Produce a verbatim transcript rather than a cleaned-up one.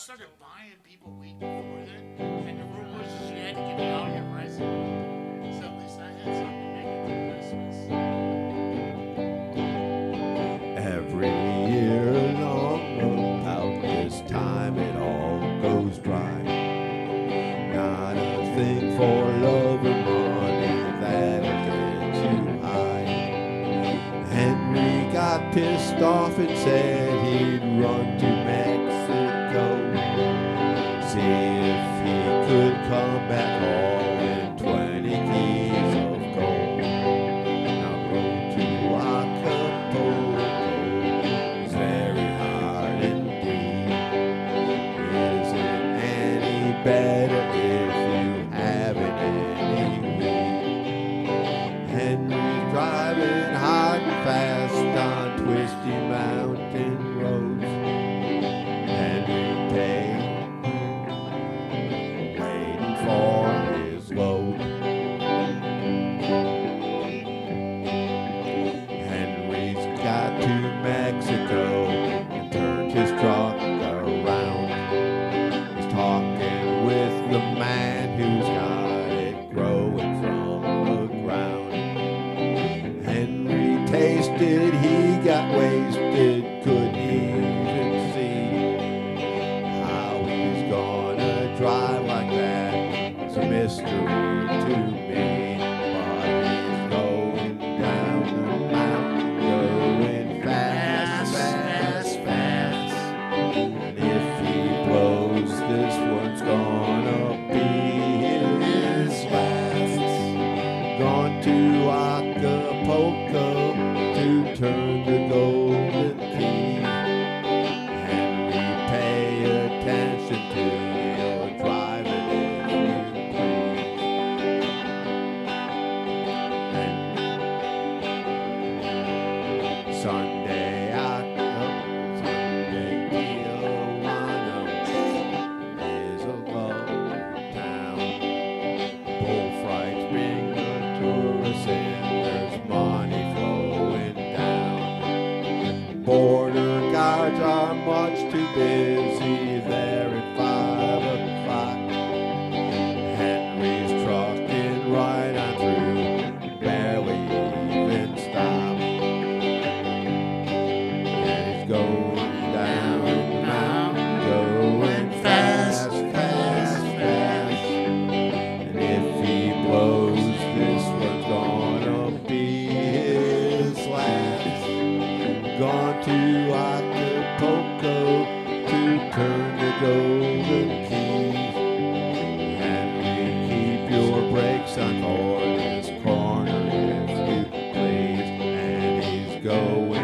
started buying people weed before then, and the rule was you had to give me all your resume. So at least I had something to make it through Christmas. Every year long about this time it all goes dry. Not a thing for love or money that'll get you high. Henry got pissed off and said he'd run to Mexico, see if he could come back hauling twenty keys of gold. Now road to Acapulco is very hard indeed. Is it any better if you haven't any weed? Henry's driving hard and fast on twisty mountain roads. Henry Payne waiting for his load. Henry's got to Mexico and turned his truck around. He's talking with the man who's got it growing from the ground. Henry tasted, he got wasted, couldn't even see how he's gonna drive like that. It's a mystery to me, but he's going down the mountain, going fast, fast, fast. And if he blows, this one's gonna be his last. Gone to Acapulco to turn the golden key. Henry, pay attention to your driving if you please. And Sunday out Sunday Tijuana is a lovely town. Bullfights bring the tourists in. There's money flowing down. Border guards are much too busy there at five o'clock. Henry's trucking right on through, barely even stop. And he's going down the mountain, going fast, fast, fast. And if he blows, this one's gonna be his last. Gone to Acapulco to turn the golden keys. Henry, keep your brakes on for this corner if you please. And he's going